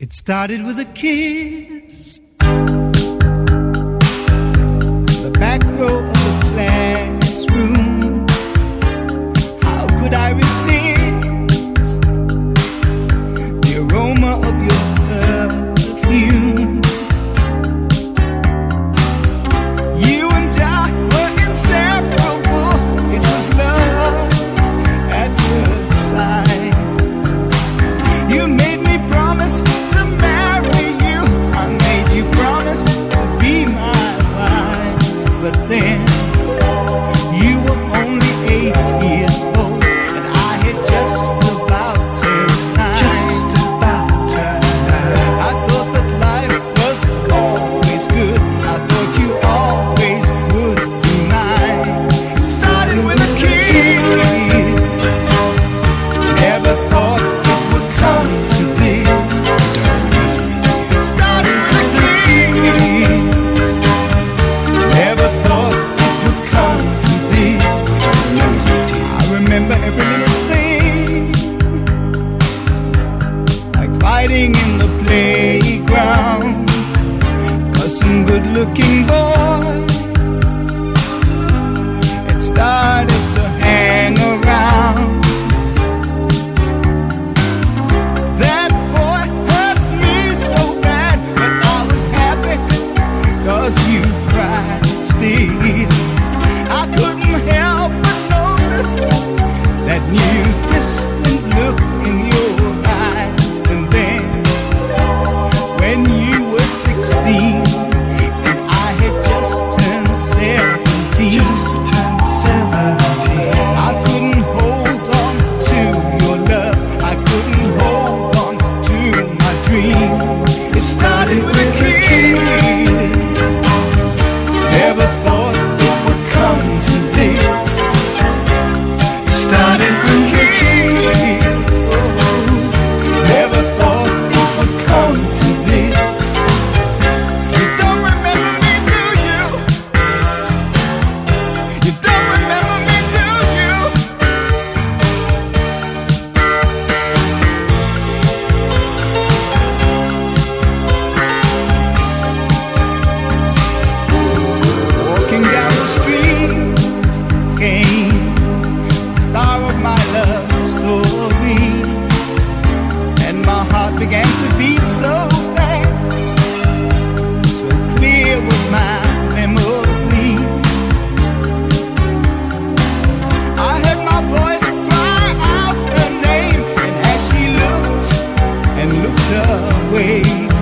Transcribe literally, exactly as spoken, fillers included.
It started with a kiss, the back row of the classroom. How could I resist the aroma of your perfume? You and I were inseparable. It was love at first sight. You made me promise to marry you. I made you promise to be my wife. But then you were only eight years old, and I had just about turned nine. Just about turned nine. I thought that life was always good. I thought you always would be mine. Started with a kiss. Never thought it would come to this. It started with a kiss. Never thought it would come to this. I remember every little thing, like fighting in the playground, 'cause some good-looking boy had started to hang around. That boy hurt me so bad, but I was happy 'cause you cried still. I couldn't help but notice that new distant look in your eyes. And then when you were sixteen and I had just turned seventeen, I couldn't hold on to your love. I couldn't hold on to my dream. It started with a kiss. Never thought it would come to this. Started with a kiss. Oh, never thought it would come to this. You don't remember me, do you? You don't remember me, do you? Walking down the street came the star of my love story, and my heart began to beat so fast. So clear was my memory. I heard my voice cry out her name, and as she looked and looked away,